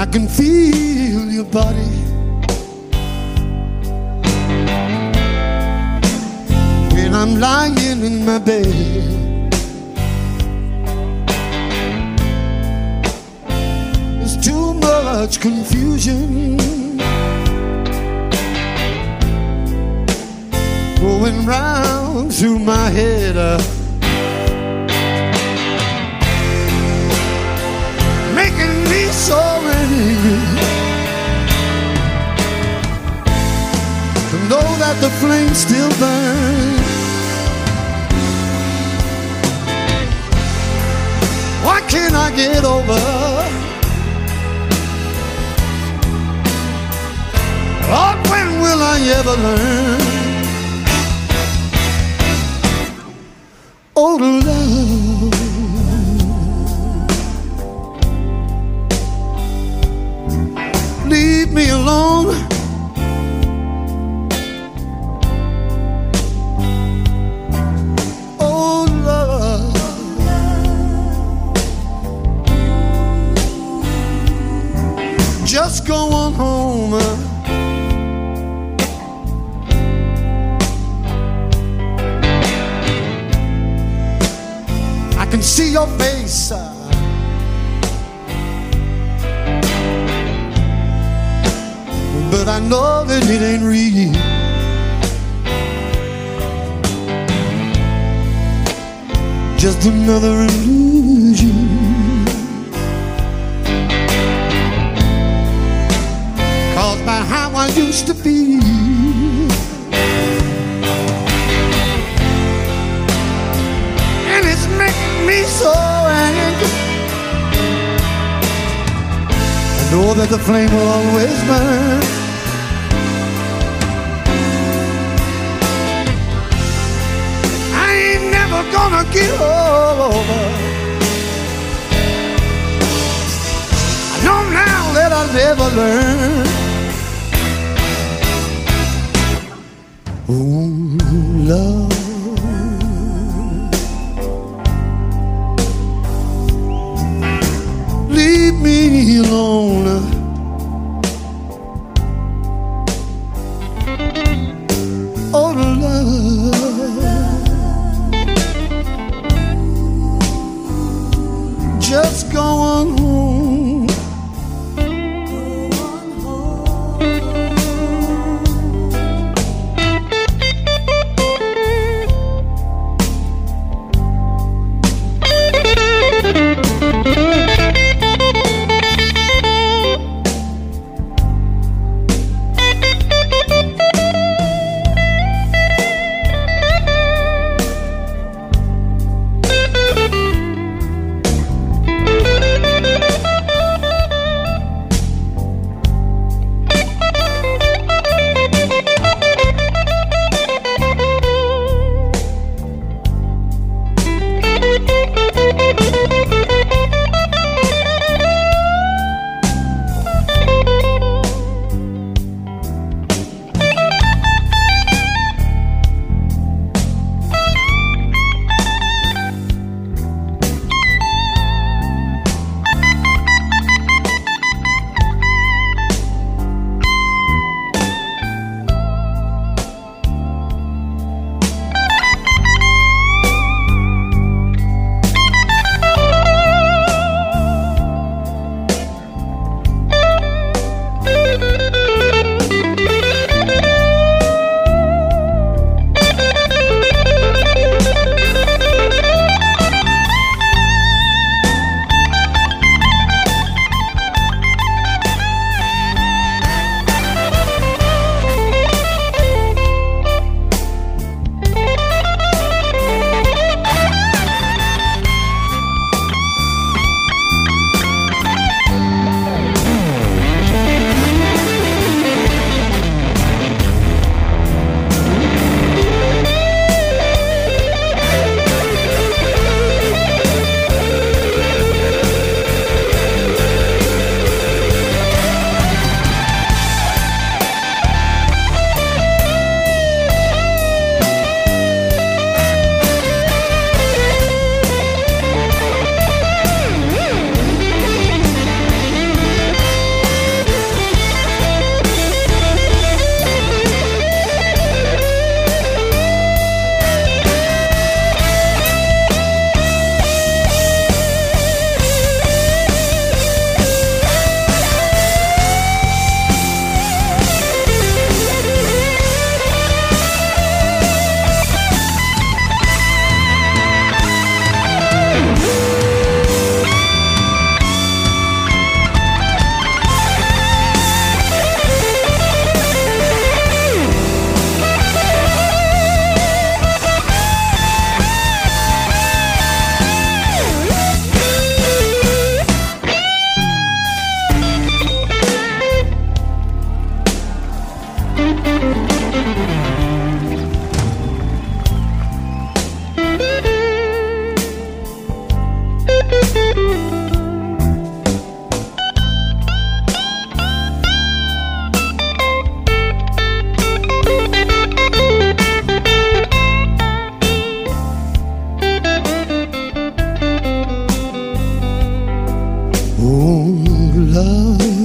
can feel your body when I'm lying in my bed. There's too much confusion going round through my head. Making me so angry to know that the flame still burns. Why can't I get over? Lord, when will I ever learn? Oh, love, leave me alone. Oh, love, just go on home. I can see your face, but I know that it ain't real. Just another illusion. Caused by how I used to be. And it's making me so angry. I know that the flame will always burn. I ain't never gonna get over. I know now that I'll never learn. Oh, love, leave me alone. Oh, love, just go on home. Oh, love,